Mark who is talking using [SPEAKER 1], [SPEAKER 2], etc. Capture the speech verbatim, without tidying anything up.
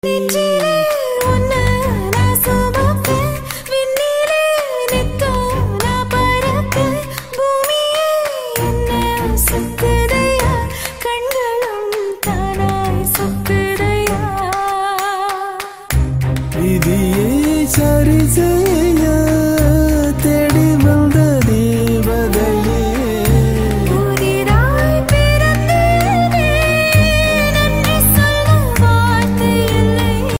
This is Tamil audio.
[SPEAKER 1] நெஞ்சிலே உன்னை நான் சுமப்பேன், விண்ணிலே நித்தம் நான் பறப்பேன், பூமியே என்னை சுத்து